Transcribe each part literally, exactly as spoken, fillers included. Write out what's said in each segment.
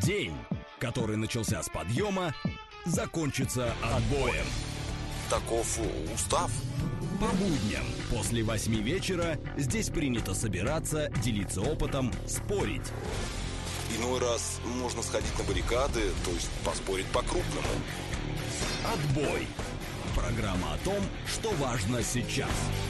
День, который начался с подъема, закончится отбоем. Таков устав. По будням после восьми вечера здесь принято собираться, делиться опытом, спорить. Иной раз можно сходить на баррикады, то есть поспорить по-крупному. Отбой. Программа о том, что важно сейчас.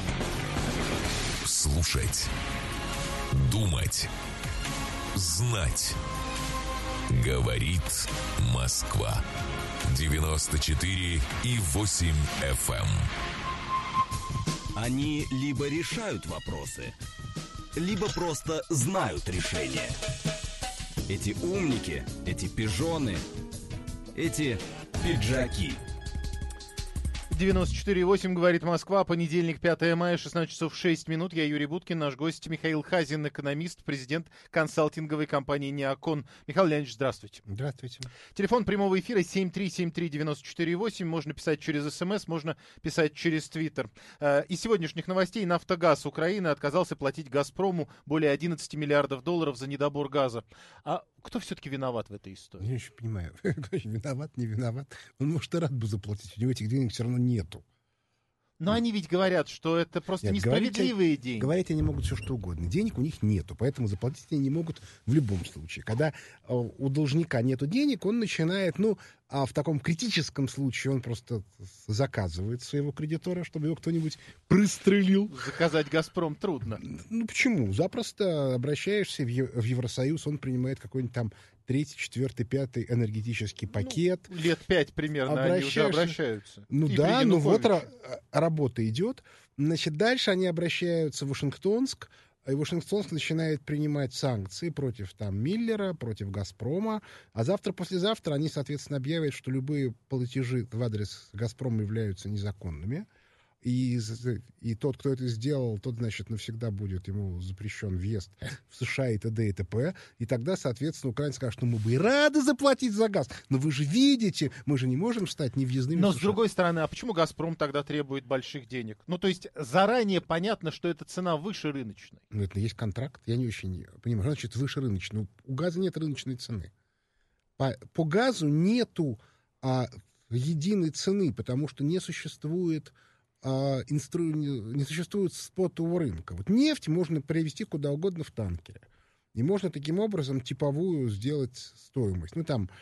Слушать. Думать. Знать. Говорит Москва. девяносто четыре и восемь эф эм. Они либо решают вопросы, либо просто знают решение. Эти умники, эти пижоны, эти пиджаки. девяносто четыре и восемь, говорит Москва. Понедельник, пятое мая, шестнадцать часов шесть минут. Я Юрий Буткин, наш гость Михаил Хазин, экономист, президент консалтинговой компании «Неокон». Михаил Леонидович, здравствуйте. Здравствуйте. Телефон прямого эфира семь три семь три девять четыре восемь. Можно писать через СМС, можно писать через Твиттер. Из сегодняшних новостей: «Нафтогаз» Украины отказался платить «Газпрому» более одиннадцать миллиардов долларов за недобор газа. А кто все-таки виноват в этой истории? Я еще понимаю, виноват, не виноват. Он, может, и рад бы заплатить, у него этих денег все равно нету. Но они ведь говорят, что это просто Нет, несправедливые говорить, деньги. Говорить они могут все что угодно. Денег у них нету, поэтому заплатить они не могут в любом случае. Когда э, у должника нету денег, он начинает, ну, а в таком критическом случае он просто заказывает своего кредитора, чтобы его кто-нибудь пристрелил. Заказать «Газпром» трудно. Ну, почему? Запросто обращаешься в, Ев- в Евросоюз, он принимает какой-нибудь там третий, четвертый, пятый энергетический пакет. Ну, лет пять примерно они уже обращаются. Ну И да, ну вот Януковича. ра- работа идет. Значит, дальше они обращаются в Вашингтонск, и Вашингтонск начинает принимать санкции против там Миллера, против «Газпрома», а завтра-послезавтра они, соответственно, объявят, что любые платежи в адрес «Газпрома» являются незаконными. И, и тот, кто это сделал, тот, значит, навсегда будет ему запрещен въезд в США и т.д. и т.п. И тогда, соответственно, украинцы скажут, что мы бы и рады заплатить за газ, но вы же видите, мы же не можем стать невъездными. Но в с США. другой стороны, а почему «Газпром» тогда требует больших денег? Ну, то есть заранее понятно, что эта цена выше рыночной. Ну, это есть контракт, я не очень понимаю. Что значит выше рыночной? У газа нет рыночной цены. По, по газу нету а, единой цены, потому что не существует... Инстру... не существует спотового рынка. Вот нефть можно привезти куда угодно в танкере. И можно таким образом типовую сделать стоимость. Ну, там,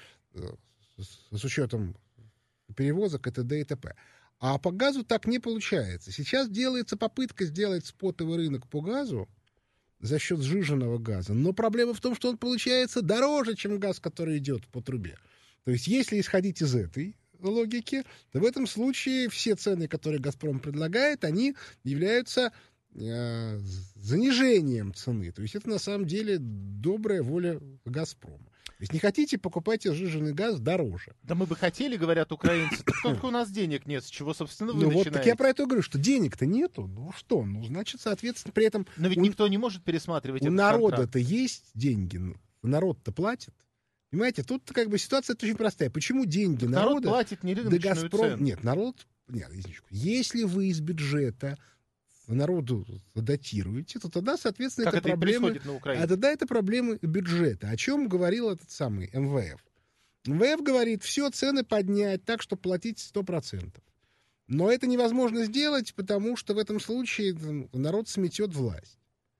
с, с учетом перевозок и т.д. и т.п. А по газу так не получается. Сейчас делается попытка сделать спотовый рынок по газу за счет сжиженного газа. Но проблема в том, что он получается дороже, чем газ, который идет по трубе. То есть, если исходить из этой логики, то в этом случае все цены, которые «Газпром» предлагает, они являются э, занижением цены. То есть это на самом деле добрая воля «Газпрома». То есть не хотите, покупайте сжиженный газ дороже. Да мы бы хотели, говорят украинцы, так только у нас денег нет, с чего, собственно, вы Ну начинаете. вот, так я про это говорю, что денег-то нету. Ну что, ну значит, соответственно, при этом... Но ведь у, никто не может пересматривать у этот народа-то контракт. есть деньги, народ-то платит. Понимаете, тут как бы ситуация очень простая. Почему деньги Так народ народа... платит не Да рыночную «Газпром». цену. Нет, народ... Нет, извините. Если вы из бюджета народу датируете, то тогда, соответственно, Как это, это и проблемы... происходит на Украине. А тогда это проблемы бюджета. О чем говорил этот самый эм вэ эф? эм вэ эф говорит, все, цены поднять так, чтобы платить сто процентов. Но это невозможно сделать, потому что в этом случае народ сметет власть.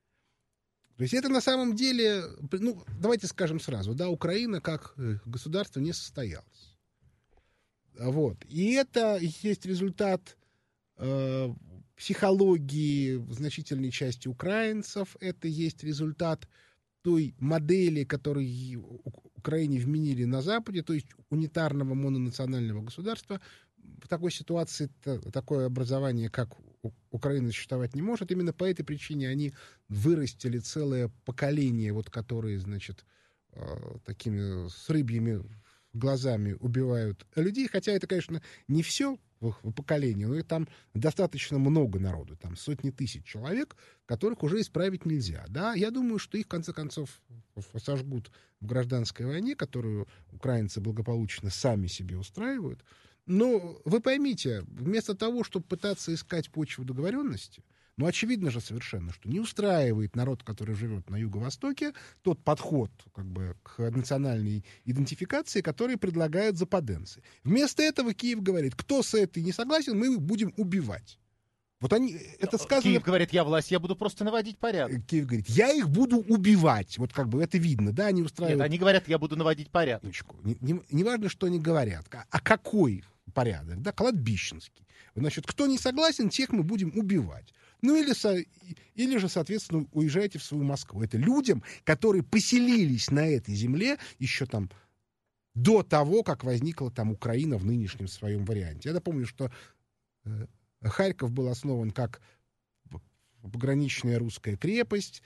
То есть это на самом деле, ну, давайте скажем сразу, да, Украина как государство не состоялась. Вот. И это есть результат э, психологии значительной части украинцев, это есть результат той модели, которую Украине вменили на Западе, то есть унитарного мононационального государства. В такой ситуации такое образование, как Украина, существовать не может. Именно по этой причине они вырастили целое поколение, вот, которые, значит, такими с рыбьими глазами убивают людей. Хотя это, конечно, не все поколение, но и там достаточно много народу, там сотни тысяч человек, которых уже исправить нельзя. Да? Я думаю, что их, в конце концов, сожгут в гражданской войне, которую украинцы благополучно сами себе устраивают. Но вы поймите, вместо того, чтобы пытаться искать почву договоренности, Но очевидно же совершенно, что не устраивает народ, который живет на юго-востоке, тот подход как бы, к национальной идентификации, который предлагают западенцы. Вместо этого Киев говорит, кто с этой не согласен, мы их будем убивать. Вот они, это сказано... Киев говорит, я власть, я буду просто наводить порядок. Киев говорит, я их буду убивать. Вот как бы это видно, да, они устраивают... Нет, они говорят, я буду наводить порядок. Не, не, не важно, что они говорят, а, а какой порядок, да, кладбищенский. Значит, кто не согласен, тех мы будем убивать. Ну или, со, или же, соответственно, уезжайте в свою Москву. Это людям, которые поселились на этой земле еще там до того, как возникла там Украина в нынешнем своем варианте. Я напомню, что... Харьков был основан как пограничная русская крепость.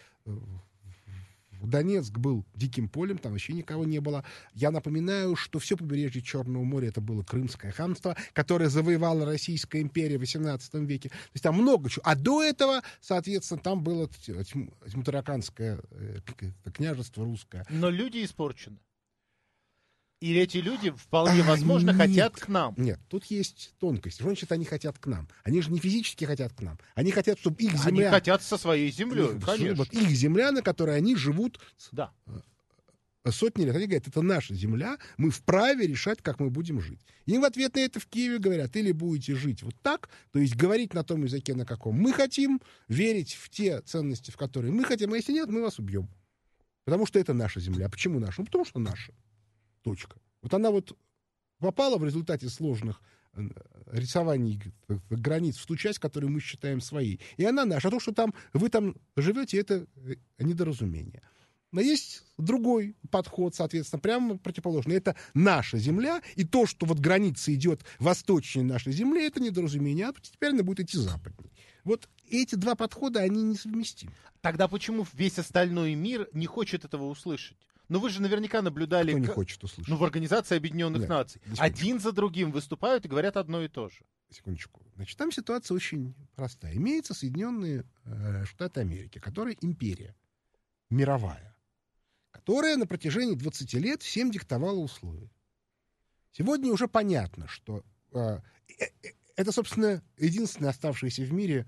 Донецк был диким полем, там вообще никого не было. Я напоминаю, что все побережье Черного моря — это было Крымское ханство, которое завоевала Российская империя в восемнадцатом веке. То есть там много чего. А до этого, соответственно, там было Тьмутараканское княжество русское. Но люди испорчены. И эти люди, вполне а, возможно, нет, хотят к нам. Нет, тут есть тонкость. Что значит, они хотят к нам? Они же не физически хотят к нам. Они хотят, чтобы их земля... Они хотят со своей землей, конечно. Вот их земля, на которой они живут да. сотни лет. Они говорят, это наша земля, мы вправе решать, как мы будем жить. Им в ответ на это в Киеве говорят, или будете жить вот так, то есть говорить на том языке, на каком мы хотим, верить в те ценности, в которые мы хотим, а если нет, мы вас убьем. Потому что это наша земля. Почему наша? Ну, потому что наша. Точка. Вот она вот попала в результате сложных рисований границ в ту часть, которую мы считаем своей. И она наша. А то, что там вы там живете, это недоразумение. Но есть другой подход, соответственно, прямо противоположный. Это наша земля, и то, что вот граница идет восточнее нашей земли, это недоразумение. А теперь она будет идти западнее. Вот эти два подхода, они несовместимы. Тогда почему весь остальной мир не хочет этого услышать? Но вы же наверняка наблюдали... Кто не хочет услышать? Ну, в Организации Объединенных Нет, Наций. Один за другим выступают и говорят одно и то же. Секундочку. Значит, там ситуация очень простая. Имеются Соединенные э, Штаты Америки, которые империя мировая, которая на протяжении двадцати лет всем диктовала условия. Сегодня уже понятно, что э, э, это, собственно, единственная оставшаяся в мире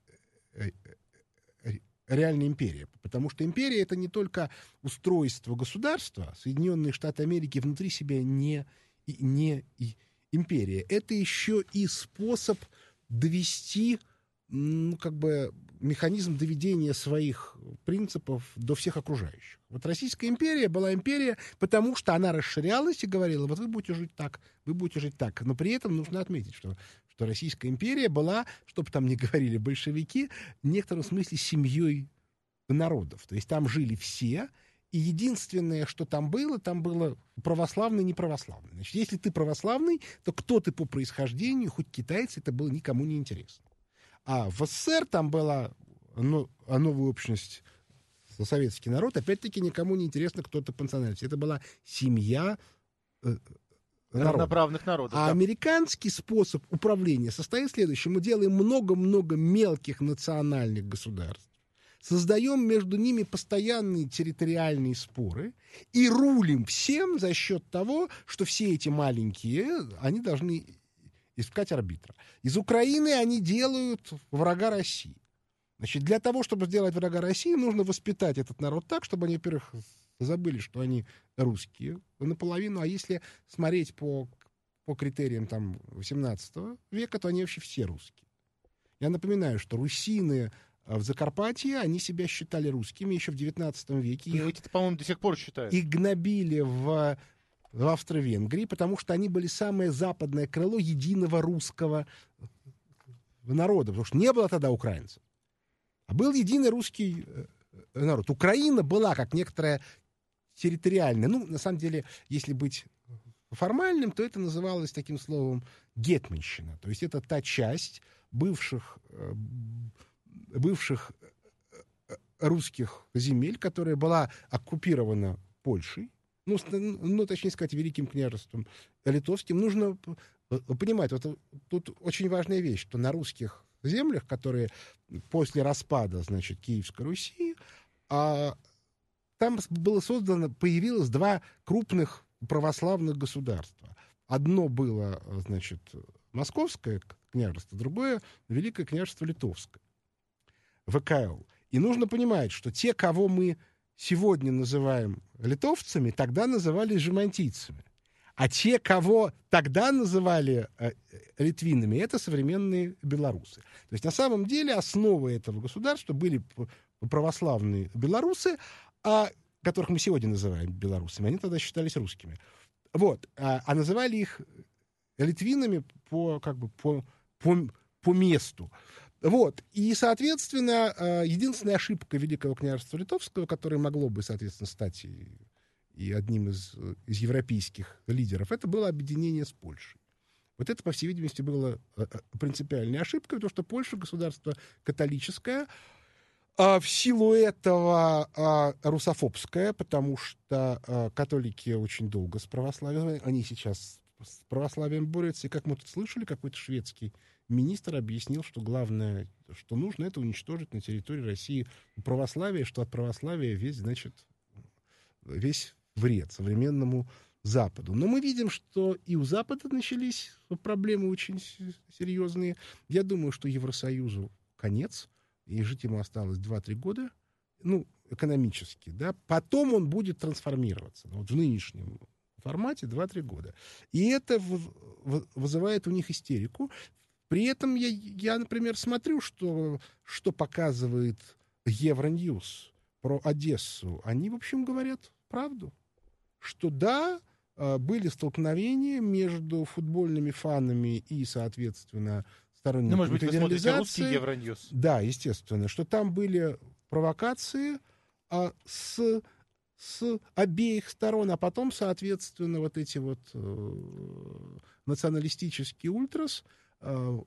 э, э, реальная империя. Потому что империя — это не только устройство государства. Соединенные Штаты Америки внутри себя не, не империя. Это еще и способ довести, ну, как бы, механизм доведения своих принципов до всех окружающих. Вот Российская империя была империя, потому что она расширялась и говорила, вот вы будете жить так, вы будете жить так. Но при этом нужно отметить, что, что Российская империя была, что бы там ни говорили большевики, в некотором смысле семьей народов. То есть там жили все, и единственное, что там было, там было православный и неправославный. Значит, если ты православный, то кто ты по происхождению, хоть китайцы, это было никому не интересно. А в СССР там была ну, новая общность, советский народ, опять-таки никому не интересно, кто ты по национальности. Это была семья э, народов. Равноправных народов. А да. Американский способ управления состоит в следующем. Мы делаем много-много мелких национальных государств, создаем между ними постоянные территориальные споры и рулим всем за счет того, что все эти маленькие, они должны искать арбитра. Из Украины они делают врага России. Значит, для того, чтобы сделать врага России, нужно воспитать этот народ так, чтобы они, во-первых, забыли, что они русские наполовину, а если смотреть по, по критериям там, восемнадцатого века, то они вообще все русские. Я напоминаю, что русины в Закарпатье, они себя считали русскими еще в девятнадцатом веке. И эти, по-моему, до сих пор считают. Их гнобили в, в Австро-Венгрии, потому что они были самое западное крыло единого русского народа, потому что не было тогда украинцев. А был единый русский народ. Украина была как некоторая территориальная. Ну, на самом деле, если быть формальным, то это называлось таким словом гетманщина. То есть это та часть бывших, бывших русских земель, которая была оккупирована Польшей, ну, ну, точнее сказать, Великим княжеством Литовским. Нужно понимать, вот тут очень важная вещь, что на русских землях, которые после распада, значит, Киевской Руси, а, там было создано, появилось два крупных православных государства. Одно было, значит, Московское княжество, другое — Великое княжество Литовское. вэ ка эл. И нужно понимать, что те, кого мы сегодня называем литовцами, тогда называли жемантийцами. А те, кого тогда называли э, литвинами, это современные белорусы. То есть на самом деле основой этого государства были православные белорусы, а, которых мы сегодня называем белорусами. Они тогда считались русскими. Вот. А, а называли их литвинами по, как бы, по, по, по месту. Вот. И, соответственно, единственная ошибка Великого княжества Литовского, которое могло бы, соответственно, стать и, и одним из, из европейских лидеров, это было объединение с Польшей. Вот это, по всей видимости, была принципиальная ошибка, потому что Польша — государство католическое, а в силу этого а, русофобское, потому что а, католики очень долго с православием, они сейчас с православием борются, и, как мы тут слышали, какой-то шведский министр объяснил, что главное, что нужно, это уничтожить на территории России православие, что от православия весь, значит, весь вред современному Западу. Но мы видим, что и у Запада начались проблемы очень серьезные. Я думаю, что Евросоюзу конец, и жить ему осталось два-три года, ну, экономически, да, потом он будет трансформироваться. Вот в нынешнем формате два-три года. И это вызывает у них истерику. При этом я, я, например, смотрю, что, что показывает Евроньюз про Одессу. Они, в общем, говорят правду. Что да, были столкновения между футбольными фанами и, соответственно, сторонниками ну, может быть, вы смотрите федерализации. русский Евроньюз? Да, естественно. Что там были провокации а, с... с обеих сторон, а потом, соответственно, вот эти вот э, националистические ультрас э,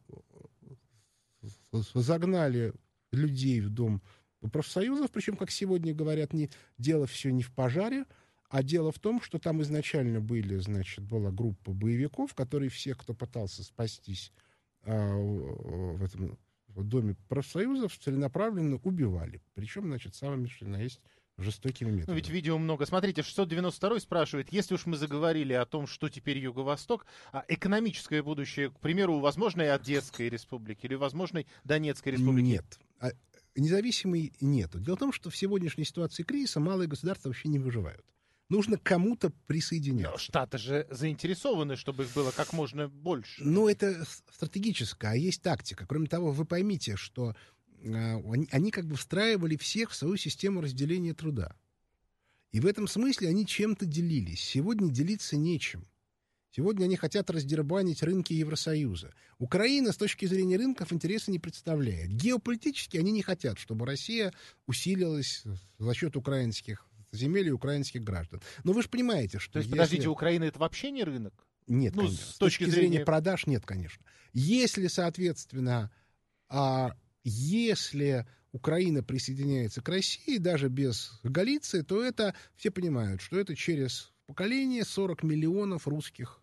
загнали людей в дом профсоюзов, причем, как сегодня говорят, не, дело все не в пожаре, а дело в том, что там изначально были, значит, была группа боевиков, которые все, кто пытался спастись э, в этом в доме профсоюзов, целенаправленно убивали. Причем, значит, самыми, что на есть, жестокими методами. Ну, ведь видео много. Смотрите, шестьсот девяносто второй спрашивает, если уж мы заговорили о том, что теперь Юго-Восток, а экономическое будущее, к примеру, возможной Одесской республики или возможной Донецкой республики? Нет. А независимой нету. Дело в том, что в сегодняшней ситуации кризиса малые государства вообще не выживают. Нужно кому-то присоединяться. Но Штаты же заинтересованы, чтобы их было как можно больше. Ну, это стратегическое, а есть тактика. Кроме того, вы поймите, что Они, они как бы встраивали всех в свою систему разделения труда. И в этом смысле они чем-то делились. Сегодня делиться нечем. Сегодня они хотят раздербанить рынки Евросоюза. Украина с точки зрения рынков интереса не представляет. Геополитически они не хотят, чтобы Россия усилилась за счет украинских земель и украинских граждан. Но вы же понимаете, что... То есть, если... подождите, Украина — это вообще не рынок? Нет, ну, конечно. С, с точки, точки зрения... зрения продаж нет, конечно. Если, соответственно... А... Если Украина присоединяется к России, даже без Галиции, то это, все понимают, что это через поколение сорок миллионов русских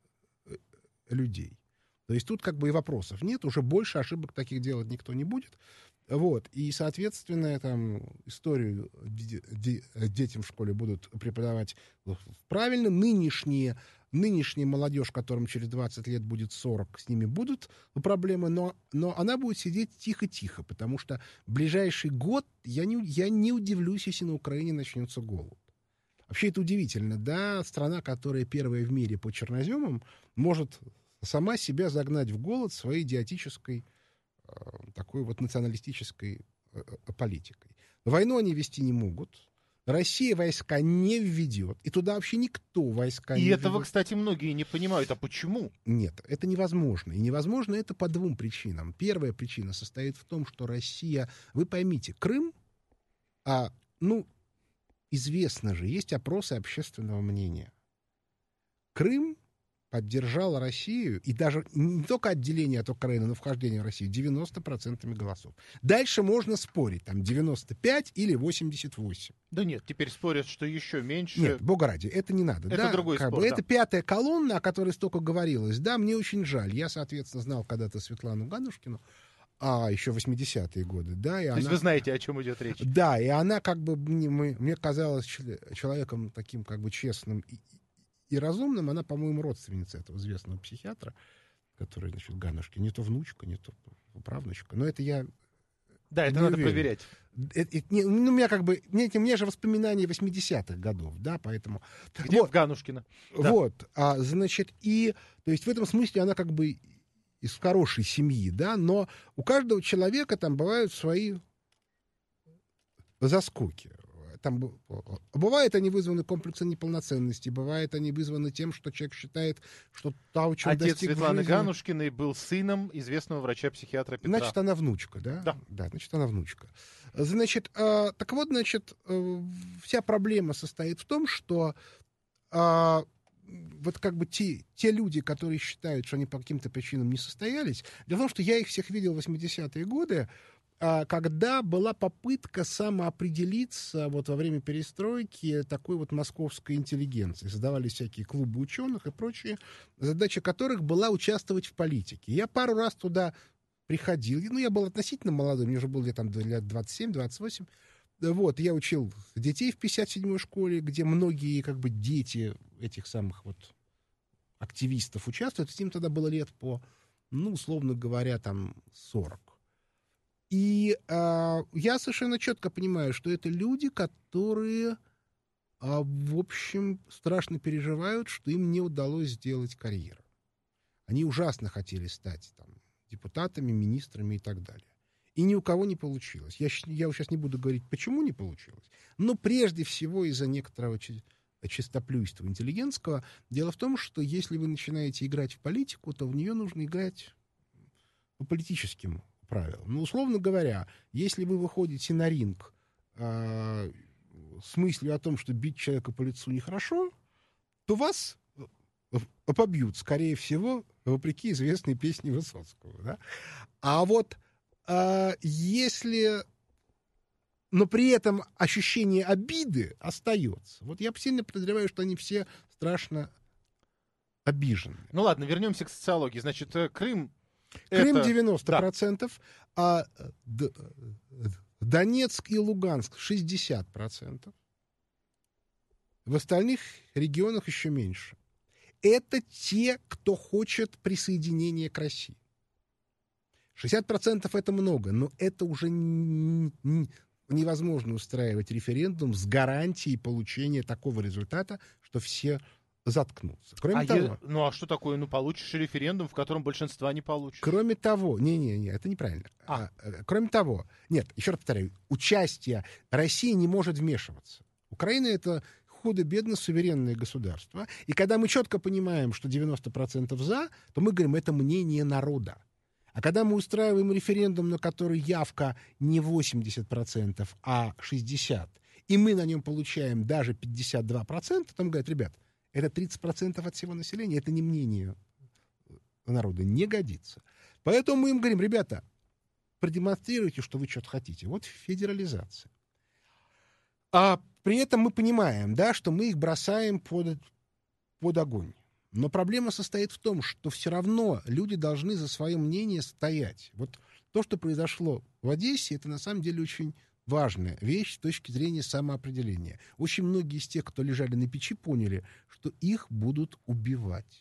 людей. То есть тут как бы и вопросов нет, уже больше ошибок таких делать никто не будет. Вот. И, соответственно, там, историю детям в школе будут преподавать правильно. Нынешние, нынешняя молодежь, которым через двадцать лет будет сорок, с ними будут проблемы, но, но она будет сидеть тихо-тихо, потому что в ближайший год я не, я не удивлюсь, если на Украине начнется голод. Вообще это удивительно, да, страна, которая первая в мире по черноземам, может сама себя загнать в голод своей идиотической такой вот националистической э, политикой. Войну они вести не могут. Россия войска не введет. И туда вообще никто войска и не введет. И этого, кстати, многие не понимают. А почему? Нет, это невозможно. И невозможно это по двум причинам. Первая причина состоит в том, что Россия... Вы поймите, Крым... А, ну, известно же, есть опросы общественного мнения. Крым поддержала Россию, и даже не только отделение от Украины, но вхождение в Россию, девяносто процентов голосов. Дальше можно спорить, там девяносто пять или восемьдесят восемь. Да нет, теперь спорят, что еще меньше. Нет, бога ради, это не надо. Это да, другой как спор, бы, да. Это пятая колонна, о которой столько говорилось. Да, мне очень жаль. Я, соответственно, знал когда-то Светлану Ганушкину, а еще восьмидесятые годы. Да, и То она... есть вы знаете, о чем идет речь? Да, и она как бы мне, мне казалась человеком таким как бы честным и, и разумным. Она, по-моему, родственница этого известного психиатра, который, значит, Ганушкин. Не то внучка, не то правнучка. Но это я Да, это Не надо уверен. проверять. Это, это, не, ну, у меня как бы, мне, у меня же воспоминания восьмидесятых годов, да, поэтому... Где вот, в Ганушкино? Да. вот, а, значит, и, то есть в этом смысле она как бы из хорошей семьи, да, но у каждого человека там бывают свои заскоки. Там, б- бывает, они вызваны комплексом неполноценности, бывает, они вызваны тем, что человек считает, что то, чего Отец достиг в Светланы жизни- Ганушкиной был сыном известного врача-психиатра Петра. Значит, она внучка, да? Да. Да, значит, она внучка. Значит, э, так вот, значит, э, вся проблема состоит в том, что э, вот как бы те, те люди, которые считают, что они по каким-то причинам не состоялись, дело в том, что я их всех видел в восьмидесятые годы, э, когда была попытка самоопределиться вот во время перестройки такой вот московской интеллигенции. Создавались всякие клубы ученых и прочие, задача которых была участвовать в политике. Я пару раз туда приходил. Ну, я был относительно молодой, мне уже было лет, там, лет двадцать семь двадцать восемь. Вот, я учил детей в пятьдесят седьмой школе, где многие, как бы, дети этих самых вот активистов участвуют. Им тогда было лет по, ну, условно говоря, там, сорок. И а, я совершенно четко понимаю, что это люди, которые, а, в общем, страшно переживают, что им не удалось сделать карьеру. Они ужасно хотели стать там депутатами, министрами и так далее. И ни у кого не получилось. Я, щ- я сейчас не буду говорить, почему не получилось, но прежде всего из-за некоторого чи- чистоплюйства интеллигентского. Дело в том, что если вы начинаете играть в политику, то в нее нужно играть по политическим правилам. Ну, условно говоря, если вы выходите на ринг э, с мыслью о том, что бить человека по лицу нехорошо, то вас побьют, скорее всего, вопреки известной песне Высоцкого. Да? А вот а, если... Но при этом ощущение обиды остается. Вот я сильно подозреваю, что они все страшно обижены. Ну ладно, вернемся к социологии. Значит, э, Крым... Крым это- девяносто процентов, а Д- Донецк и Луганск шестьдесят процентов. В остальных регионах еще меньше. Это те, кто хочет присоединения к России. шестьдесят процентов это много, но это уже н- н- невозможно устраивать референдум с гарантией получения такого результата, что все заткнутся. Кроме А того, е- Ну а что такое? Ну получишь референдум, в котором большинства не получишь. Кроме того, не-не-не, это неправильно. А. А, э, кроме того, нет, еще раз повторяю, участие России не может вмешиваться. Украина — это худо-бедно суверенное государство. И когда мы четко понимаем, что девяносто процентов за, то мы говорим, это мнение народа. А когда мы устраиваем референдум, на который явка не восемьдесят процентов, а шестьдесят процентов, и мы на нем получаем даже пятьдесят два процента, то мы говорят, ребят, это тридцать процентов от всего населения, это не мнение народа, не годится. Поэтому мы им говорим, ребята, продемонстрируйте, что вы что-то хотите. Вот федерализация. А при этом мы понимаем, да, что мы их бросаем под, под огонь. Но проблема состоит в том, что все равно люди должны за свое мнение стоять. Вот то, что произошло в Одессе, это на самом деле очень важная вещь с точки зрения самоопределения. Очень многие из тех, кто лежали на печи, поняли, что их будут убивать.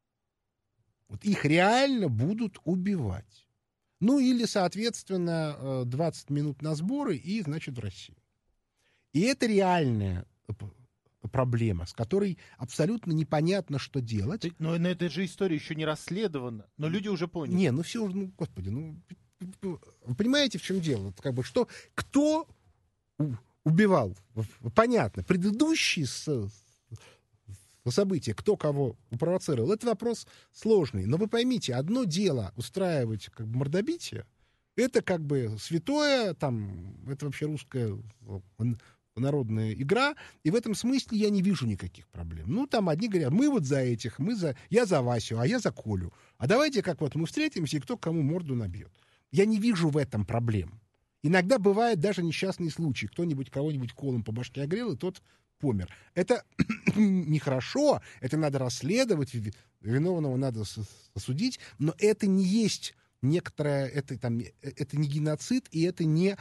Вот их реально будут убивать. Ну или, соответственно, двадцать минут на сборы и, значит, в Россию. И это реальная проблема, с которой абсолютно непонятно, что делать. Ты- Но на этой же история еще не расследована. Но люди уже поняли. Не, ну все уже, ну, господи, ну, вы понимаете, в чем дело? Это как бы, что, кто у- убивал? Понятно, предыдущие с- события, кто кого провоцировал, это вопрос сложный. Но вы поймите, одно дело устраивать как бы мордобитие, это как бы святое, там, это вообще русская народная игра, и в этом смысле я не вижу никаких проблем. Ну, там одни говорят, мы вот за этих, мы за, я за Васю, а я за Колю. А давайте как вот мы встретимся, и кто кому морду набьет. Я не вижу в этом проблем. Иногда бывает даже несчастный случай. Кто-нибудь кого-нибудь колом по башке огрел, и тот помер. Это нехорошо, это надо расследовать, виновного надо осудить, но это не есть некоторое, это, там, это не геноцид, и это не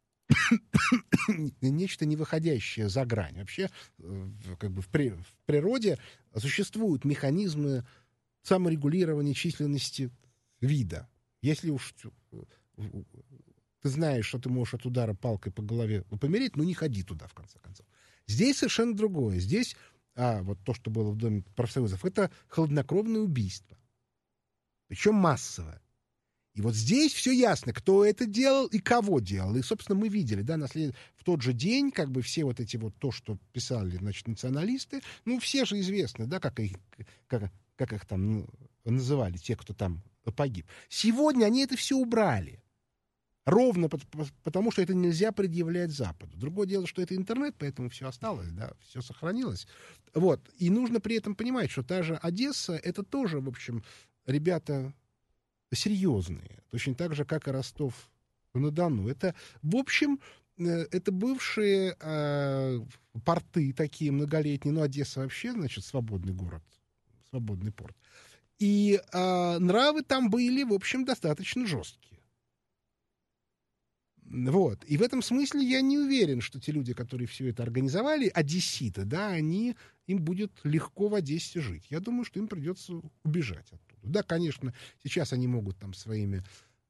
нечто не выходящее за грань. Вообще, как бы в, при, в природе существуют механизмы саморегулирования численности вида. Если уж ты знаешь, что ты можешь от удара палкой по голове помереть, ну не ходи туда, в конце концов. Здесь совершенно другое. Здесь, а, вот то, что было в Доме профсоюзов, это хладнокровное убийство. Причем массовое. И вот здесь все ясно, кто это делал и кого делал. И, собственно, мы видели, да, на след... в тот же день, как бы все вот эти вот, то, что писали, значит, националисты, ну, все же известны, да, как их, как, как их там ну, называли, те, кто там погиб. Сегодня они это все убрали. Ровно потому, что это нельзя предъявлять Западу. Другое дело, что это интернет, поэтому все осталось, да, все сохранилось. Вот. И нужно при этом понимать, что та же Одесса, это тоже, в общем, ребята серьезные. Точно так же, как и Ростов-на-Дону. Это, в общем, это бывшие э, порты такие многолетние. Ну, Одесса вообще, значит, свободный город, свободный порт. И э, нравы там были, в общем, достаточно жесткие. Вот. И в этом смысле я не уверен, что те люди, которые все это организовали, одесситы, да, они, им будет легко в Одессе жить. Я думаю, что им придется убежать оттуда. Да, конечно, сейчас они могут там своими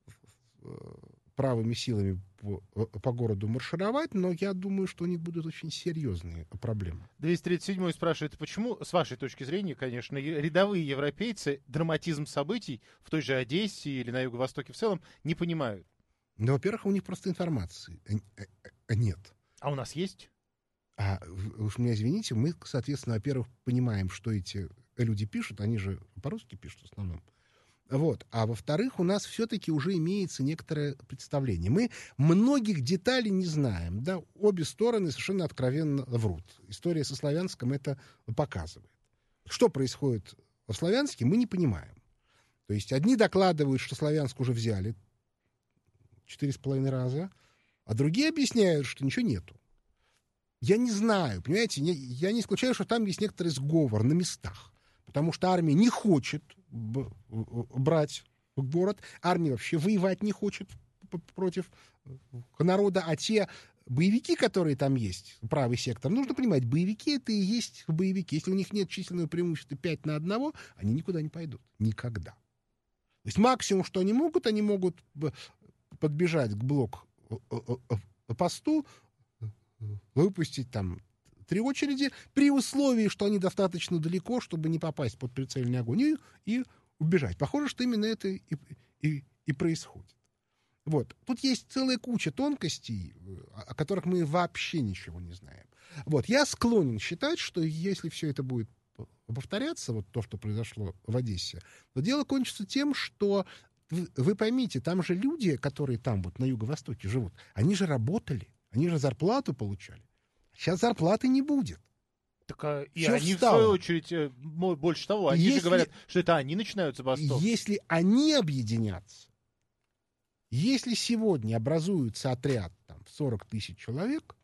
правыми силами по, по городу маршировать, но я думаю, что у них будут очень серьезные проблемы. двести тридцать седьмой спрашивает, почему, с вашей точки зрения, конечно, рядовые европейцы драматизм событий в той же Одессе или на Юго-Востоке в целом не понимают? Ну, во-первых, у них просто информации нет. А у нас есть? А уж меня извините, мы, соответственно, во-первых, понимаем, что эти люди пишут, они же по-русски пишут в основном. Вот. А во-вторых, у нас все-таки уже имеется некоторое представление. Мы многих деталей не знаем. Да? Обе стороны совершенно откровенно врут. История со Славянском это показывает. Что происходит в Славянске, мы не понимаем. То есть одни докладывают, что Славянск уже взяли четыре с половиной раза, а другие объясняют, что ничего нету. Я не знаю, понимаете, я, я не исключаю, что там есть некоторый сговор на местах, потому что армия не хочет б- брать город, армия вообще воевать не хочет против народа, а те боевики, которые там есть, правый сектор, нужно понимать, боевики это и есть боевики. Если у них нет численного преимущества пять на одного, они никуда не пойдут. Никогда. То есть максимум, что они могут, они могут подбежать к блок-посту, выпустить там три очереди, при условии, что они достаточно далеко, чтобы не попасть под прицельный огонь, и, и убежать. Похоже, что именно это и, и, и происходит. Вот. Тут есть целая куча тонкостей, о которых мы вообще ничего не знаем. Вот. Я склонен считать, что если все это будет повторяться, вот то, что произошло в Одессе, то дело кончится тем, что вы, вы поймите, там же люди, которые там вот на Юго-Востоке живут, они же работали. Они же зарплату получали. Сейчас зарплаты не будет. Так, а, и Всё они, встало. в свою очередь, больше того, они Если- же говорят, что это они начинают забастовку. Если они объединятся, если сегодня образуется отряд там, в сорок тысяч человек,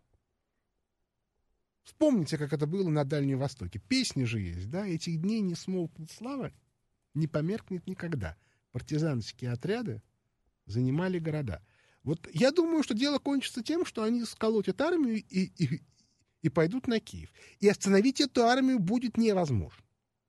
вспомните, как это было на Дальнем Востоке. Песни же есть, да? Этих дней не смолкнет слава, не померкнет никогда. Партизанские отряды занимали города. Вот я думаю, что дело кончится тем, что они сколотят армию и, и, и пойдут на Киев. И остановить эту армию будет невозможно.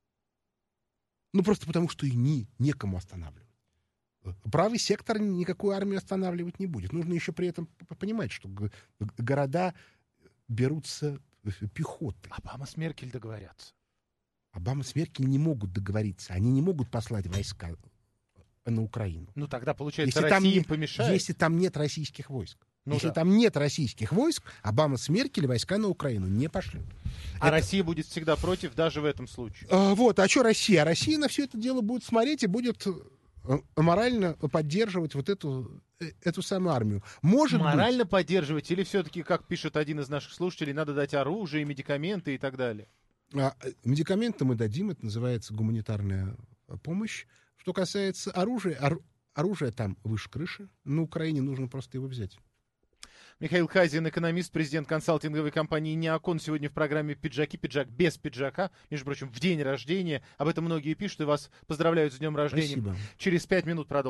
Ну, просто потому, что и не, некому останавливать. Правый сектор никакую армию останавливать не будет. Нужно еще при этом понимать, что г- города берутся пехотой. Обама с Меркель договорятся. Обама с Меркель не могут договориться. Они не могут послать войска на Украину. Ну, тогда, получается, Если там, Россия им не- помешает. если там нет российских войск. Ну если да. там нет российских войск, Обама с Меркель войска на Украину не пошлют. А Это- Россия будет всегда против, даже в этом случае. А, вот, а что Россия? Россия на все это дело будет смотреть и будет э, морально поддерживать вот эту, э, эту самую армию. Может Морально поддерживать или все-таки, как пишет один из наших слушателей, надо дать оружие, медикаменты и так далее? быть, а, э, медикаменты мы дадим, это называется гуманитарная э, помощь. Что касается оружия, ор- оружие там выше крыши. На Украине нужно просто его взять. Михаил Хазин, экономист, президент консалтинговой компании «Неокон», сегодня в программе «Пиджаки», пиджак без пиджака, между прочим, в день рождения. Об этом многие пишут и вас поздравляют с днем рождения. Спасибо. Через пять минут продолжим.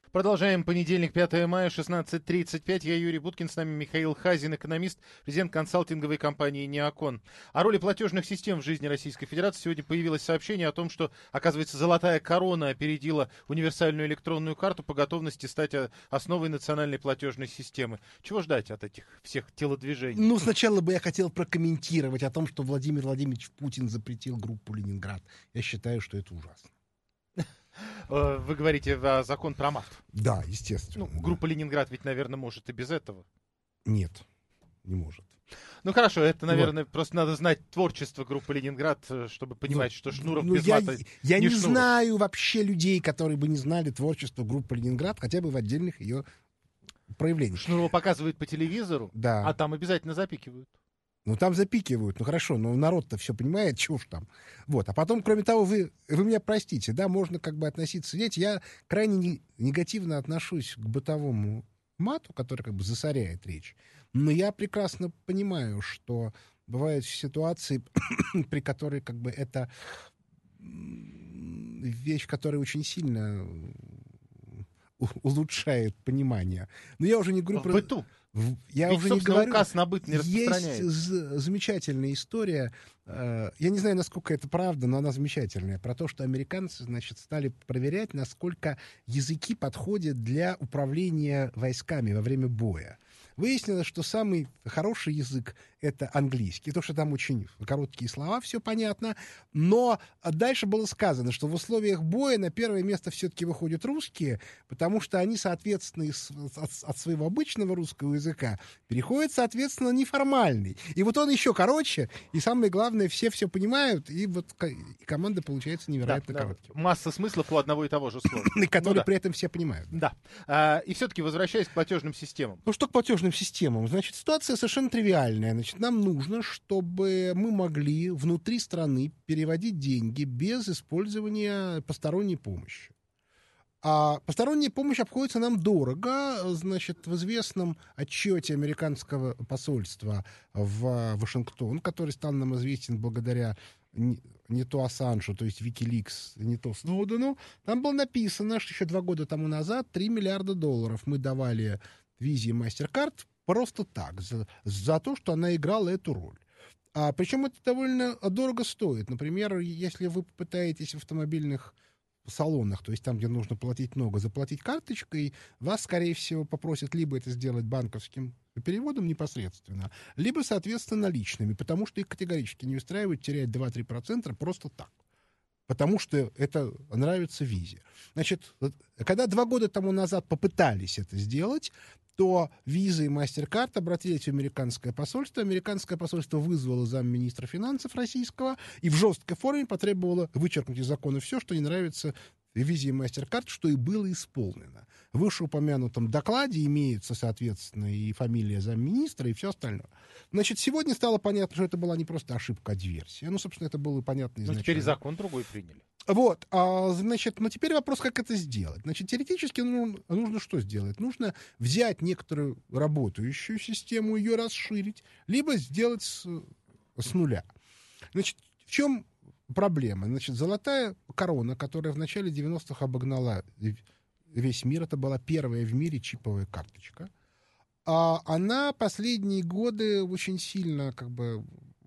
Продолжаем. Понедельник, пятое мая, шестнадцать тридцать пять. Я Юрий Буткин, с нами Михаил Хазин, экономист, президент консалтинговой компании «Неокон». О роли платежных систем в жизни Российской Федерации сегодня появилось сообщение о том, что, оказывается, золотая корона опередила универсальную электронную карту по готовности стать основой национальной платежной системы. Чего ждать от этих всех телодвижений? Ну, сначала бы я хотел прокомментировать о том, что Владимир Владимирович Путин запретил группу «Ленинград». Я считаю, что это ужасно. Вы говорите о закон про МАФ? Да, естественно. Ну, группа «Ленинград» ведь, наверное, может и без этого. Нет, не может. Ну хорошо, это, наверное, Вот. просто надо знать творчество группы «Ленинград», чтобы понимать, Ну, что Шнуров ну, без я, мата я не не Шнуров. знаю вообще людей, которые бы не знали творчество группы «Ленинград», хотя бы в отдельных ее проявлениях. Шнурова показывают по телевизору, Да. а там обязательно запикивают. Ну, там запикивают, ну хорошо, но народ-то все понимает, чего уж там. Вот, а потом, кроме того, вы, вы меня простите, да, можно как бы относиться, знаете, я крайне не- негативно отношусь к бытовому мату, который как бы засоряет речь, но я прекрасно понимаю, что бывают ситуации, при которой как бы это м, вещь, которая очень сильно у- улучшает понимание. Но я уже не говорю В про... быту. В- Я Ведь, уже не собственно, говорю... указ на быт не Есть распространяется. з- замечательная история, э, я не знаю, насколько это правда, но она замечательная, про то, что американцы, значит, стали проверять, насколько языки подходят для управления войсками во время боя. Выяснилось, что самый хороший язык — это английский, потому что там очень короткие слова, все понятно. Но дальше было сказано, что в условиях боя на первое место все-таки выходят русские, потому что они, соответственно, из- от, от своего обычного русского языка переходят, соответственно, на неформальный. И вот он еще короче, и самое главное, все все понимают, и вот ко- и команда получается невероятно Да, да. короткой. Масса смыслов у одного и того же слова. И который Ну да. при этом все понимают. Да. А, и все-таки возвращаясь к платежным системам. Ну что к платежным системам? Значит, ситуация совершенно тривиальная. Значит, нам нужно, чтобы мы могли внутри страны переводить деньги без использования посторонней помощи. А посторонняя помощь обходится нам дорого. Значит, в известном отчете американского посольства в Вашингтон, который стал нам известен благодаря не, не то Ассанжу, то есть Wikileaks, не то Сноудену, там было написано, что еще два года тому назад три миллиарда долларов мы давали Визе и MasterCard просто так, за, за то, что она играла эту роль. А, причем это довольно дорого стоит. Например, если вы попытаетесь в автомобильных салонах, то есть там, где нужно платить много, заплатить карточкой, вас, скорее всего, попросят либо это сделать банковским переводом непосредственно, либо, соответственно, наличными, потому что их категорически не устраивает терять два-три процента просто так. Потому что это нравится Визе. Значит, когда два года тому назад попытались это сделать, то Visa и MasterCard обратились в американское посольство. Американское посольство вызвало замминистра финансов российского и в жесткой форме потребовало вычеркнуть из закона все, что не нравится Visa и MasterCard, что и было исполнено. В вышеупомянутом докладе имеется, соответственно, и фамилия замминистра, и все остальное. Значит, сегодня стало понятно, что это была не просто ошибка, а диверсия. Ну, собственно, это было понятно Ну, изначально. теперь закон другой приняли. Вот, а, значит, но теперь вопрос, как это сделать. Значит, теоретически ну, нужно что сделать? Нужно взять некоторую работающую систему, ее расширить, либо сделать с, с нуля. Значит, в чем проблема? Значит, золотая корона, которая в начале девяностых обогнала весь мир, это была первая в мире чиповая карточка, а она последние годы очень сильно как бы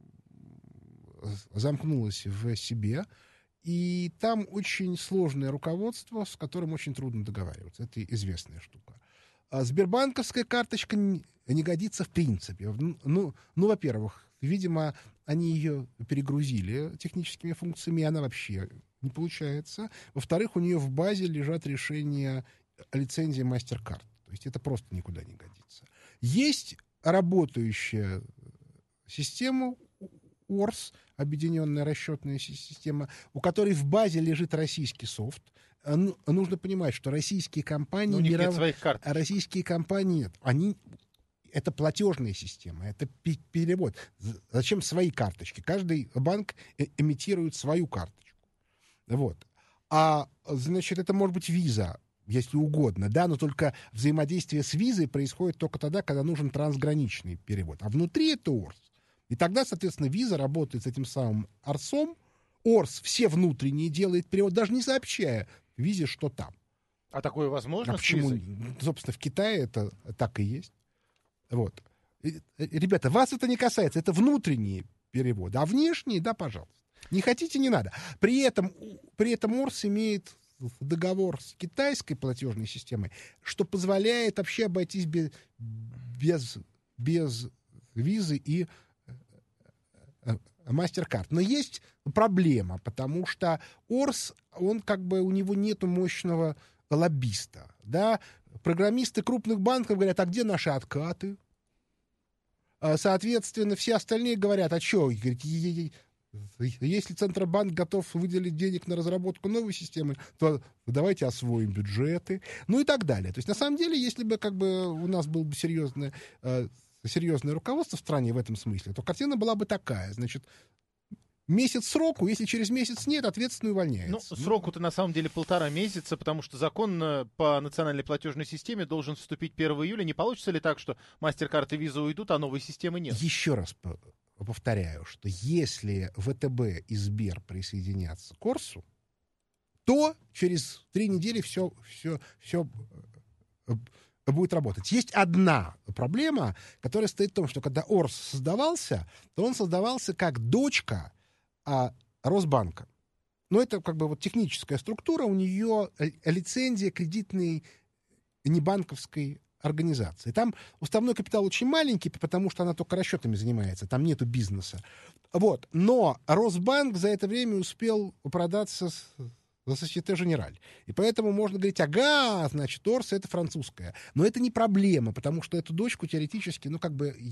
замкнулась в себе. И там очень сложное руководство, с которым очень трудно договариваться. Это известная штука. А сбербанковская карточка не, не годится в принципе. Ну, ну, ну, во-первых, видимо, они ее перегрузили техническими функциями, и она вообще не получается. Во-вторых, у нее в базе лежат решения лицензии MasterCard. То есть это просто никуда не годится. Есть работающая система ОРС, объединенная расчетная система, у которой в базе лежит российский софт. Нужно понимать, что российские компании... Но у них миров... нет своих карт. Российские компании нет. Они... Это платежная система, это перевод. Зачем свои карточки? Каждый банк эмитирует свою карточку. Вот. А, значит, это может быть виза, если угодно, да, но только взаимодействие с визой происходит только тогда, когда нужен трансграничный перевод. А внутри это ОРС. И тогда, соответственно, виза работает с этим самым ОРСом. ОРС все внутренние делает перевод, даже не сообщая визе, что там. А такое возможно? А с почему? визой? Собственно, в Китае это так и есть. Вот. Ребята, вас это не касается, это внутренние переводы, а внешние, да, пожалуйста. Не хотите, не надо. При этом, при этом ОРС имеет договор с китайской платежной системой, что позволяет вообще обойтись без, без, без визы и MasterCard. Но есть проблема, потому что ОРС, он как бы, у него нету мощного лоббиста, да. Программисты крупных банков говорят, а где наши откаты? Соответственно, все остальные говорят, а что? Если Центробанк готов выделить денег на разработку новой системы, то давайте освоим бюджеты, ну и так далее. То есть, на самом деле, если бы как бы у нас было бы серьезное, серьезное руководство в стране в этом смысле, то картина была бы такая. Значит, месяц сроку, если через месяц нет, ответственный увольняется. Ну, сроку-то на самом деле полтора месяца, потому что закон по национальной платежной системе должен вступить первого июля. Не получится ли так, что MasterCard и Visa уйдут, а новой системы нет? Еще раз повторяю, что если ВТБ и Сбер присоединятся к ОРСу, то через три недели все, все, все будет работать. Есть одна проблема, которая стоит в том, что когда ОРС создавался, то он создавался как дочка а, Росбанка. Но это как бы вот техническая структура, у нее лицензия кредитной небанковской организации. Там уставной капитал очень маленький, потому что она только расчетами занимается, там нету бизнеса. Вот. Но Росбанк за это время успел продаться с, за Société Générale. И поэтому можно говорить, ага, значит, ОРС — это французская. Но это не проблема, потому что эту дочку теоретически, ну, как бы,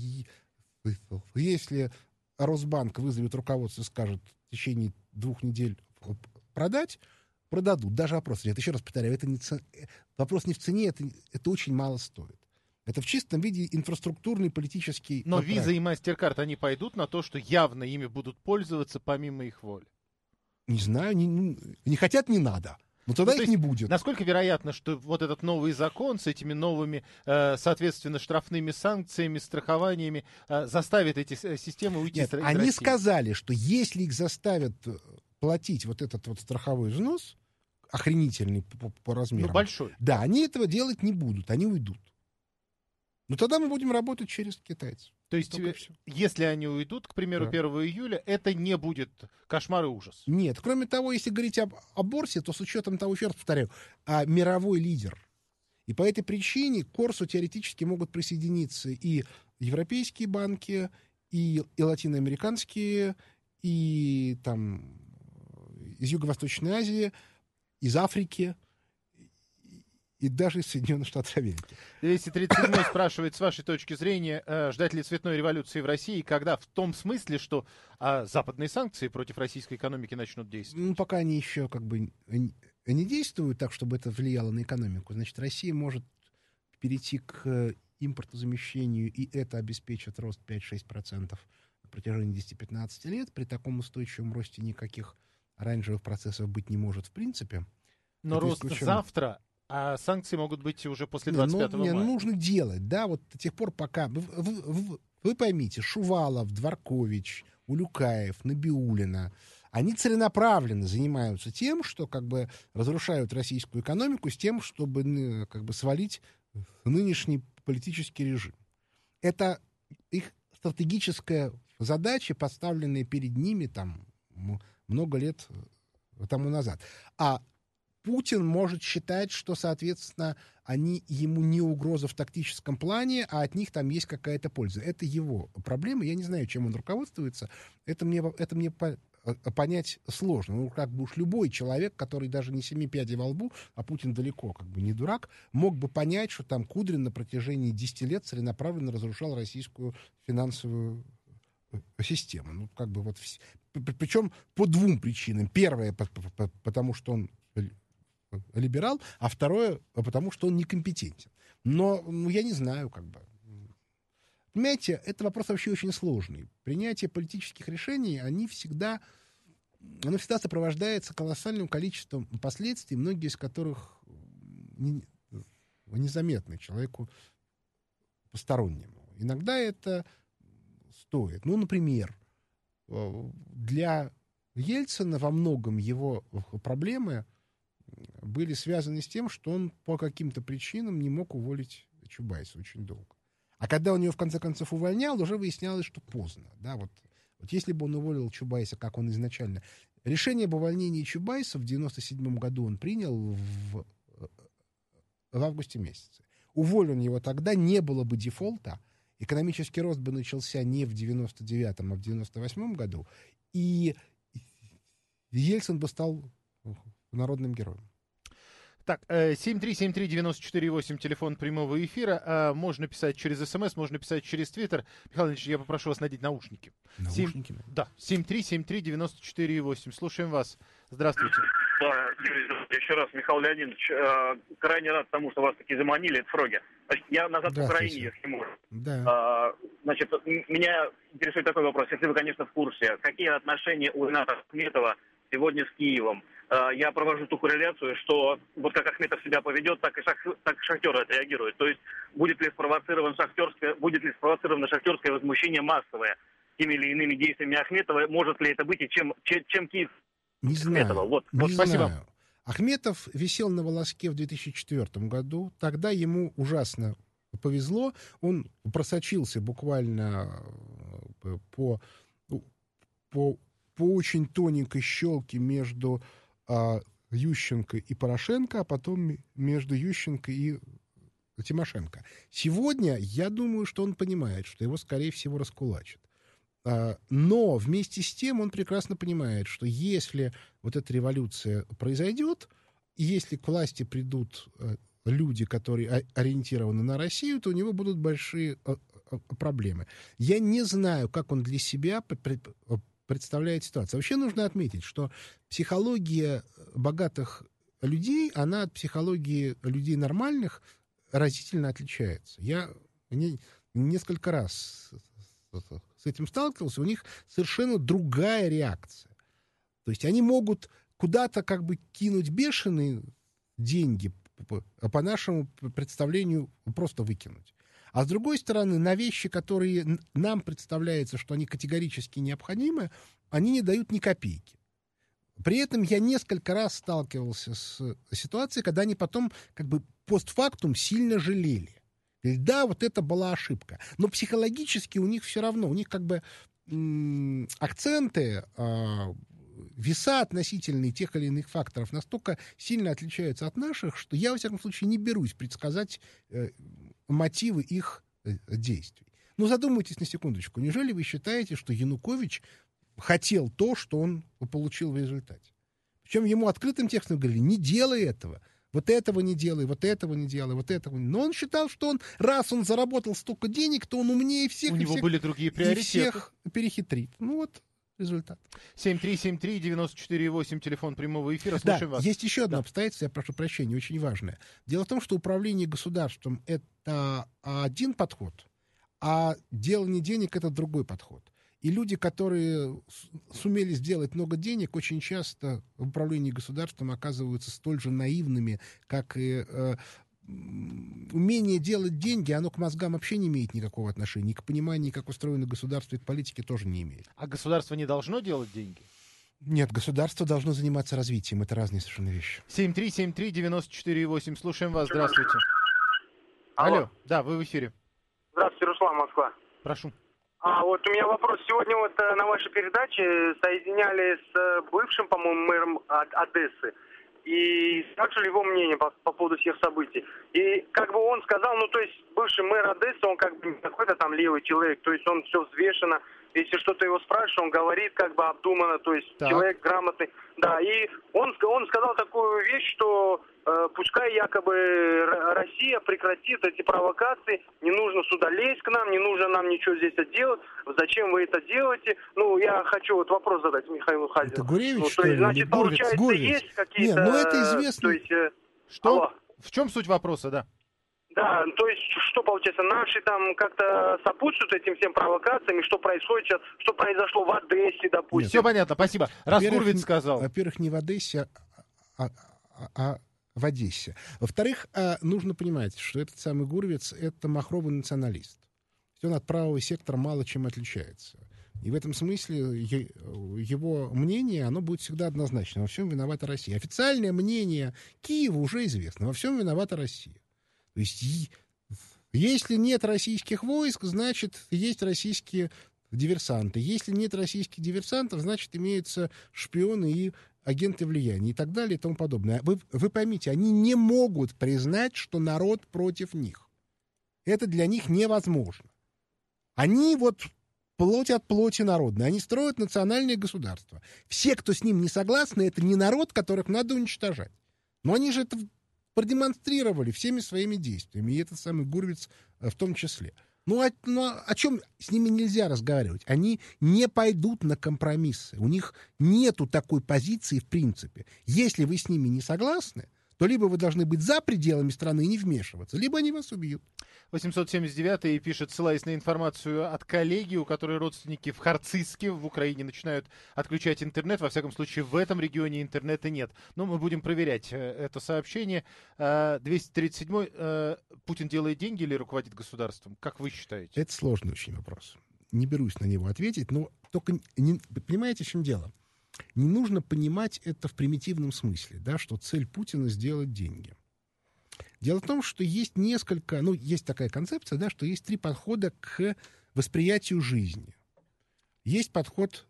если Росбанк вызовет руководство и скажет в течение двух недель продать, продадут. Даже вопрос нет. Еще раз повторяю, это не ц... вопрос не в цене, это, это очень мало стоит. Это в чистом виде инфраструктурный политический... Но вопрос. Visa и MasterCard, они пойдут на то, что явно ими будут пользоваться помимо их воли? Не знаю, не, не, не хотят, не надо. Но тогда ну, их то не будет. Насколько вероятно, что вот этот новый закон с этими новыми, э, соответственно, штрафными санкциями, страхованиями э, заставит эти системы уйти Нет, из они России? сказали, что если их заставят платить вот этот вот страховой взнос, охренительный по, по размерам. Ну, большой. Да, они этого делать не будут, они уйдут. Но тогда мы будем работать через китайцев. То есть, если они уйдут, к примеру, да. первого июля, это не будет кошмар и ужас? Нет. Кроме того, если говорить об, о Борсе, то с учетом того, еще раз повторяю, а мировой лидер. И по этой причине к Орсу теоретически могут присоединиться и европейские банки, и, и латиноамериканские, и там из Юго-Восточной Азии, из Африки, и даже из Соединенных Штатов Америки. двести тридцать седьмой спрашивает, с вашей точки зрения, э, ждать ли цветной революции в России, когда? В том смысле, что э, западные санкции против российской экономики начнут действовать? Ну, пока они еще как бы не действуют так, чтобы это влияло на экономику. Значит, Россия может перейти к импортозамещению, и это обеспечит рост пять-шесть процентов на протяжении десяти-пятнадцати лет. При таком устойчивом росте никаких оранжевых процессов быть не может в принципе. Но это рост исключено. завтра, а санкции могут быть уже после двадцать пятого не, ну, мая. Не, нужно делать, да, вот до тех пор, пока... Вы, вы, вы поймите, Шувалов, Дворкович, Улюкаев, Набиуллина, они целенаправленно занимаются тем, что как бы разрушают российскую экономику с тем, чтобы как бы свалить нынешний политический режим. Это их стратегическая задача, поставленная перед ними там много лет тому назад. А Путин может считать, что, соответственно, они ему не угроза в тактическом плане, а от них там есть какая-то польза. Это его проблема. Я не знаю, чем он руководствуется. Это мне, это мне по, понять сложно. Ну, как бы уж любой человек, который даже не семи пядей во лбу, а Путин далеко как бы не дурак, мог бы понять, что там Кудрин на протяжении десяти лет целенаправленно разрушал российскую финансовую систему. Ну, как бы вот... Причем по двум причинам. Первое, потому что он либерал, а второе, потому что он некомпетентен. Но ну, я не знаю, как бы. Понимаете, это вопрос вообще очень сложный. Принятие политических решений, они всегда, оно всегда сопровождается колоссальным количеством последствий, многие из которых не, незаметны человеку постороннему. Иногда это стоит. Ну, например, для Ельцина во многом его проблемы были связаны с тем, что он по каким-то причинам не мог уволить Чубайса очень долго. А когда он его в конце концов увольнял, уже выяснялось, что поздно. Да, вот, вот если бы он уволил Чубайса, как он изначально... Решение об увольнении Чубайса в девяносто седьмом году он принял в, в августе месяце. Уволил он его тогда, не было бы дефолта, экономический рост бы начался не в девяносто девятом, а в девяносто восьмом году, и Ельцин бы стал народным героем. Так, семь три семь три девять четыре восемь, телефон прямого эфира. Можно писать через СМС, можно писать через Твиттер. Михаил Ильич, я попрошу вас надеть наушники. Наушники? семь... Да, семь три семь три девять четыре восемь. Слушаем вас. Здравствуйте. Да, еще раз, Михаил Леонидович, крайне рад тому, что вас таки заманили, это фроги. Значит, я назад в Украине, если можно. Да. Значит, меня интересует такой вопрос. Если вы, конечно, в курсе, какие отношения у Рената Ахметова сегодня с Киевом? Я провожу ту корреляцию, что вот как Ахметов себя поведет, так и, шах, так и шахтеры отреагируют. То есть будет ли спровоцирован шахтерское, будет ли спровоцировано шахтерское возмущение массовое теми или иными действиями Ахметова? Может ли это быть и чем, чем, чем Киев не знаю, Ахметова? Вот, не вот, спасибо. Знаю. Ахметов висел на волоске в две тысячи четвёртом году. Тогда ему ужасно повезло. Он просочился буквально по, по, по очень тоненькой щелке между а, Ющенко и Порошенко, а потом между Ющенко и Тимошенко. Сегодня я думаю, что он понимает, что его, скорее всего, раскулачат. А, но вместе с тем он прекрасно понимает, что если вот эта революция произойдет, и если к власти придут а, люди, которые ориентированы на Россию, то у него будут большие а, а, проблемы. Я не знаю, как он для себя представляет ситуацию. Вообще нужно отметить, что психология богатых людей, она от психологии людей нормальных разительно отличается. Я не, несколько раз с этим сталкивался, у них совершенно другая реакция. То есть они могут куда-то как бы кинуть бешеные деньги, по нашему представлению просто выкинуть. А с другой стороны, на вещи, которые нам представляется, что они категорически необходимы, они не дают ни копейки. При этом я несколько раз сталкивался с ситуацией, когда они потом как бы постфактум сильно жалели. Да, вот это была ошибка. Но психологически у них все равно, у них как бы м- акценты, э- веса относительные тех или иных факторов настолько сильно отличаются от наших, что я, во всяком случае, не берусь предсказать э- мотивы их э- действий. Но задумайтесь на секундочку. Неужели вы считаете, что Янукович хотел то, что он получил в результате? Причем ему открытым текстом говорили, не делай этого. Вот этого не делай, вот этого не делай, вот этого не... Но он считал, что он, раз он заработал столько денег, то он умнее всех. У него всех, были другие приоритеты. И всех перехитрит. Ну вот результат. семь три семь три девять четыре восемь, телефон прямого эфира. Слушаем да, вас. Есть еще одно да. обстоятельство, я прошу прощения, очень важное. Дело в том, что управление государством — это один подход, а делание денег — это другой подход. И люди, которые сумели сделать много денег, очень часто в управлении государством оказываются столь же наивными, как и э, умение делать деньги, оно к мозгам вообще не имеет никакого отношения, и к пониманию, как устроено государство, и к политике тоже не имеет. А государство не должно делать деньги? Нет, государство должно заниматься развитием, это разные совершенно вещи. семь три семь три девять четыре восемь, слушаем вас, здравствуйте. Алло, Алло. Да, вы в эфире. Здравствуйте, Руслан, Москва. Прошу. А, вот у меня вопрос. Сегодня вот на вашей передаче соединяли с бывшим, по-моему, мэром Одессы и спрашивали его мнение по, по поводу всех событий. И как бы он сказал, ну, то есть бывший мэр Одессы, он как бы не какой-то там левый человек, то есть он все взвешенно. Если что-то его спрашиваешь, он говорит как бы обдуманно, то есть так. Человек грамотный. Да, и он, он сказал такую вещь, что э, пускай якобы Россия прекратит эти провокации, не нужно сюда лезть к нам, не нужно нам ничего здесь делать, зачем вы это делаете? Ну, я хочу вот вопрос задать Михаилу Хазину. Это Гуревич, ну, что то есть, ли? значит, Гурвиц, получается, Гурвиц. Есть какие-то... Нет, ну это известно. То есть, э, что? Алло. В чем суть вопроса, да? Да, то есть, что получается, наши там как-то сопутствуют этим всем провокациям, и что происходит сейчас, что произошло в Одессе, допустим. Нет, все понятно, спасибо. Раз Гурвиц сказал. Во-первых, не в Одессе, а, а, а в Одессе. Во-вторых, нужно понимать, что этот самый Гурвиц — это махровый националист. Он от правого сектора мало чем отличается. И в этом смысле его мнение, оно будет всегда однозначно. Во всем виновата Россия. Официальное мнение Киева уже известно. Во всем виновата Россия. То есть, если нет российских войск, значит, есть российские диверсанты. Если нет российских диверсантов, значит, имеются шпионы и агенты влияния и так далее и тому подобное. Вы, вы поймите, они не могут признать, что народ против них. Это для них невозможно. Они вот плоть от плоти народной. Они строят национальное государство. Все, кто с ним не согласны, это не народ, которых надо уничтожать. Но они же это продемонстрировали всеми своими действиями. И этот самый Гурвиц в том числе. Ну, а, ну, о чем с ними нельзя разговаривать? Они не пойдут на компромиссы. У них нету такой позиции в принципе. Если вы с ними не согласны, то либо вы должны быть за пределами страны и не вмешиваться, либо они вас убьют. восемьсот семьдесят девятый пишет, ссылаясь на информацию от коллеги, у которой родственники в Харциске в Украине начинают отключать интернет. Во всяком случае, в этом регионе интернета нет. Но мы будем проверять это сообщение. двести тридцать седьмой. Путин делает деньги или руководит государством? Как вы считаете? Это сложный очень вопрос. Не берусь на него ответить, но только не, понимаете, в чем дело? Не нужно понимать это в примитивном смысле, да, что цель Путина — сделать деньги. Дело в том, что есть несколько, ну, есть такая концепция, да, что есть три подхода к восприятию жизни. Есть подход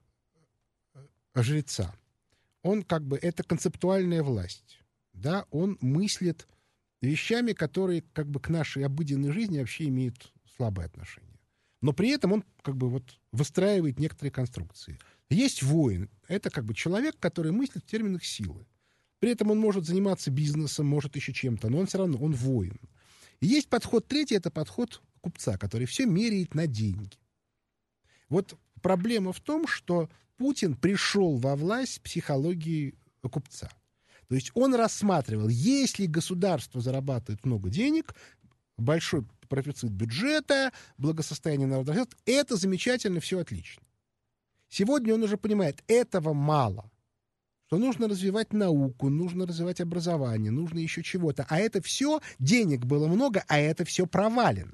жреца. Он как бы, это концептуальная власть, да, он мыслит вещами, которые как бы к нашей обыденной жизни вообще имеют слабое отношение. Но при этом он как бы вот выстраивает некоторые конструкции. Есть воин. Это как бы человек, который мыслит в терминах силы. При этом он может заниматься бизнесом, может еще чем-то, но он все равно, он воин. И есть подход третий, это подход купца, который все меряет на деньги. Вот проблема в том, что Путин пришел во власть психологии купца. То есть он рассматривал, если государство зарабатывает много денег, большой профицит бюджета, благосостояние народа растет, это замечательно, все отлично. Сегодня он уже понимает, этого мало. Что нужно развивать науку, нужно развивать образование, нужно еще чего-то. А это все, денег было много, а это все провалено.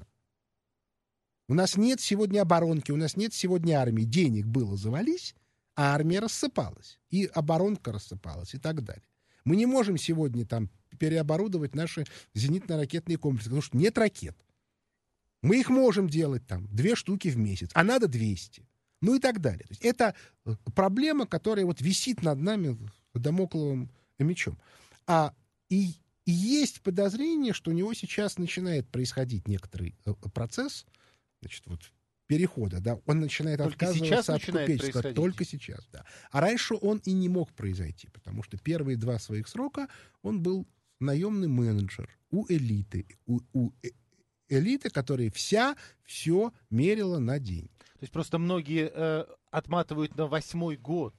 У нас нет сегодня оборонки, у нас нет сегодня армии. Денег было завались, а армия рассыпалась. И оборонка рассыпалась, и так далее. Мы не можем сегодня там переоборудовать наши зенитно-ракетные комплексы, потому что нет ракет. Мы их можем делать там две штуки в месяц, а надо двести. Ну и так далее. То есть это проблема, которая вот висит над нами дамокловым мечом. А и, и есть подозрение, что у него сейчас начинает происходить некоторый процесс, значит, вот перехода, да, он начинает только отказываться от начинает купечества. Только сейчас, да. А раньше он и не мог произойти, потому что первые два своих срока он был наемный менеджер у элиты, у, у элиты, которая вся все мерила на деньги. То есть просто многие э, отматывают на восьмой год.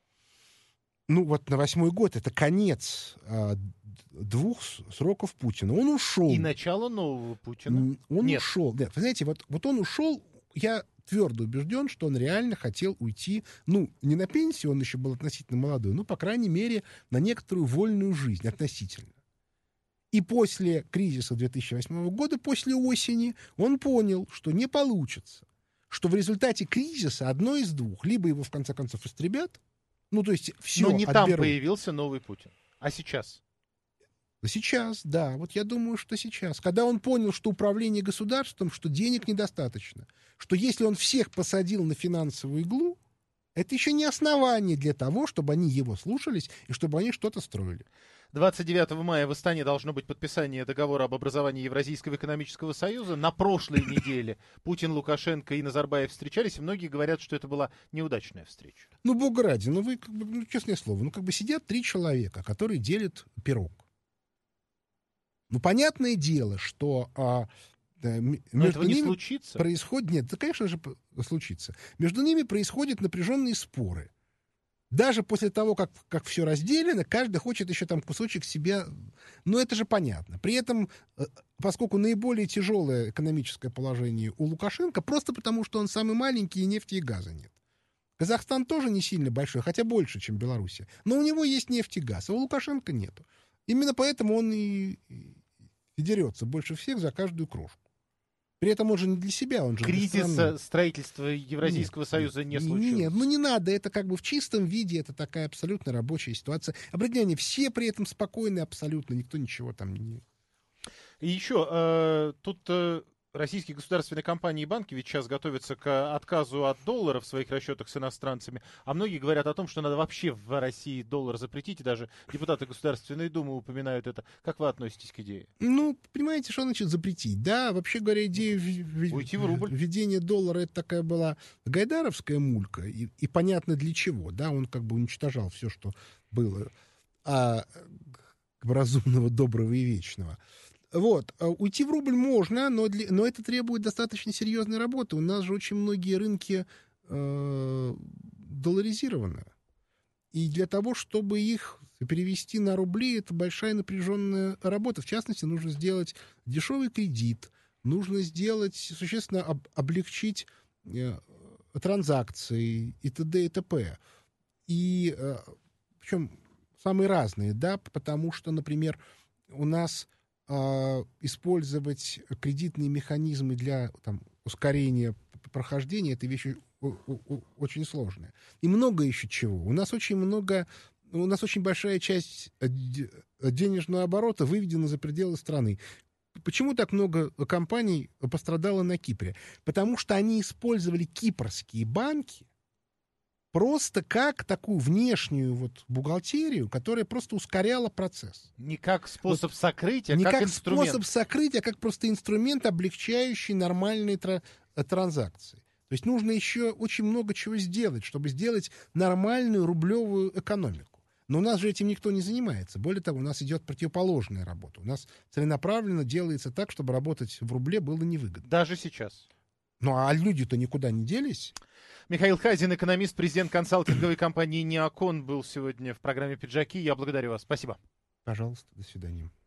Ну вот на восьмой год это конец э, двух сроков Путина. Он ушел. И начало нового Путина. Он Нет. ушел. Да, вы знаете, вот, вот он ушел, я твердо убежден, что он реально хотел уйти, ну, не на пенсию, он еще был относительно молодой, но, по крайней мере, на некоторую вольную жизнь относительно. И после кризиса две тысячи восьмого года, после осени, он понял, что не получится. Что в результате кризиса одно из двух. Либо его, в конце концов, истребят, ну, то есть все Но не отберут. там появился новый Путин, а сейчас. Сейчас, да. Вот я думаю, что сейчас. Когда он понял, что управление государством, что денег недостаточно, что если он всех посадил на финансовую иглу, это еще не основание для того, чтобы они его слушались и чтобы они что-то строили. двадцать девятого мая в Астане должно быть подписание договора об образовании Евразийского экономического союза. На прошлой неделе Путин, Лукашенко и Назарбаев встречались, и многие говорят, что это была неудачная встреча. Ну, бога ради, ну вы, как бы, ну, честное слово, ну как бы сидят три человека, которые делят пирог. Ну, понятное дело, что а, между Но этого не ними случится. происходит... Нет, это, конечно же, случится. Между ними происходят напряженные споры. Даже после того, как, как все разделено, каждый хочет еще там кусочек себе... Ну, это же понятно. При этом, поскольку наиболее тяжелое экономическое положение у Лукашенко, просто потому, что он самый маленький, и нефти и газа нет. Казахстан тоже не сильно большой, хотя больше, чем Белоруссия. Но у него есть нефть и газ, а у Лукашенко нету. Именно поэтому он и, и дерется больше всех за каждую крошку. При этом он же не для себя, он же для Кризиса страны. строительства Евразийского Нет, союза не нет, случилось. Нет, ну не надо, это как бы в чистом виде, это такая абсолютно рабочая ситуация. Обратите внимание, все при этом спокойны абсолютно, никто ничего там не... И еще, э, тут э, российские государственные компании и банки ведь сейчас готовятся к отказу от доллара в своих расчетах с иностранцами, а многие говорят о том, что надо вообще в России доллар запретить, и даже депутаты Государственной Думы упоминают это. Как вы относитесь к идее? Ну, понимаете, что значит запретить? Да, вообще говоря, идея в- в- Уйти в рубль. введения доллара, это такая была гайдаровская мулька, и, и понятно для чего, да, он как бы уничтожал все, что было а, разумного, доброго и вечного. Вот, а уйти в рубль можно, но, для, но это требует достаточно серьезной работы. У нас же очень многие рынки э, долларизированы. И для того, чтобы их перевести на рубли, это большая напряженная работа. В частности, нужно сделать дешевый кредит, нужно сделать, существенно об, облегчить э, транзакции и т.д. и т.п. И э, причем самые разные, да, потому что, например, у нас э, использовать кредитные механизмы для там, ускорения прохождения — это вещь очень сложная. И много еще чего. У нас очень много, у нас очень большая часть денежного оборота выведена за пределы страны. Почему так много компаний пострадало на Кипре? Потому что они использовали кипрские банки просто как такую внешнюю вот бухгалтерию, которая просто ускоряла процесс. Не как способ Вот, сокрытия, а не как, как инструмент. способ сокрытия, а как просто инструмент, облегчающий нормальные тра- транзакции. То есть нужно еще очень много чего сделать, чтобы сделать нормальную рублевую экономику. Но у нас же этим никто не занимается. Более того, у нас идет противоположная работа. У нас целенаправленно делается так, чтобы работать в рубле было невыгодно. Даже сейчас. Ну а люди-то никуда не делись. Михаил Хазин, экономист, президент консалтинговой компании «Неокон», был сегодня в программе «Пиджаки». Я благодарю вас. Спасибо. Пожалуйста, до свидания.